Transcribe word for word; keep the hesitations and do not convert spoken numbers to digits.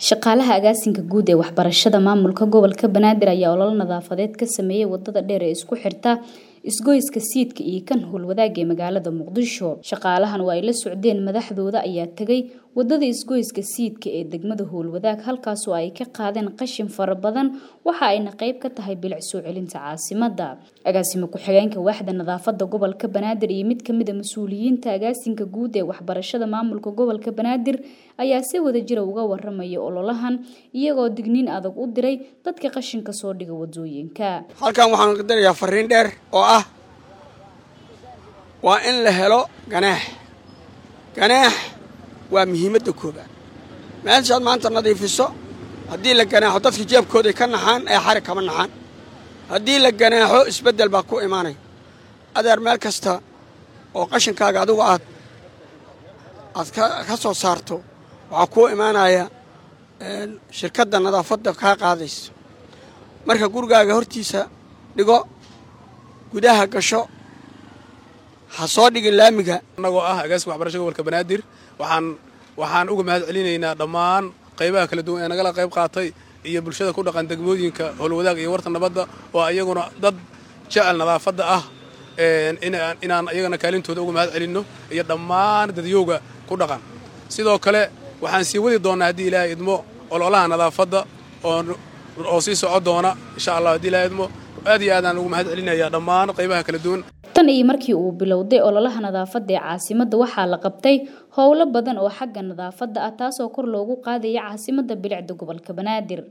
Shaqaalaha agaasinka guud ee waxbarashada maamulka gobolka Banaadir ayaa olol nadaafadeed ka sameeyay wadada dheer ee isku xirta isgoyska Siidka iyo kan Howlwadaag ee magaalada Muqdisho. Shaqaalahan waa ay la socdeen madaxdooda ayaa tagay wadada isgoyska Siidka ee degmada Howlwadaag halkaas oo ay ka qaadeen qashin fara badan waxa ayna qayb ka tahay bilic soo celinta caasimadda. Agaasimo ku-xigeenka waaxda nadaafadda gobolka Banaadir iyo mid ka mid ah mas'uuliyiinta agaasinka guud ee waxbarashada maamulka gobolka Banaadir ayaa si wada jir uga warramay ololahan iyagoo digniin adag u diray dadka qashinka soo dhiga wadooyinka. Halkan waxaan ka dirayaa fariin dheer oo ah waa in la helo ganaax ganaax waa muhiimadda koobaad meeshaad maanta nadiifiso haddii la ganaaxo dadka jeebkooda ka naxaan ee xarig kama naxaan haddii la ganaaxo isbeddel baa ku imaanaya adeer meel kasta oo qashinkaaga adigu aad aad ka soo saarto waxaa kuu imaanaya shirkadda nadaafadda kaa qaadayso marka gurigaaga hortiisa dhigo gudaha gasho ha soo dhigin laamiga annagoo ah agaaska waxbarashada gobolka Banaadir waxaan waxaan uga mahad celinaynaa dhammaan qaybaha kala duwan ee nagala qayb qaatay iyo bulshada ku dhaqan degmooyinka Howlwadaag iyo Warta Nabadda oo ayaguna dad jecel nadaafadda ah in inaan ayagana kaalintooda uga mahad celinno iyo dhammaan dadyooga ku dhaqan sidoo kale waxaan sii wadi doonaa haddii Ilaahay idmo ololaha nadaafadda oo oo sii socod doona insha Allah haddii Ilaahay idmo aad iyo aad aan ugu mahad celinayaa dhammaan qaybaha kala duwan. Tan iyo markii uu bilowday ololaha nadaafadda ee caasimadda waxaa la qabtay howlo badan oo xagga nadaafadda ah taas oo kor loogu qaaday caasimadda bilicda gobolka Banaadir.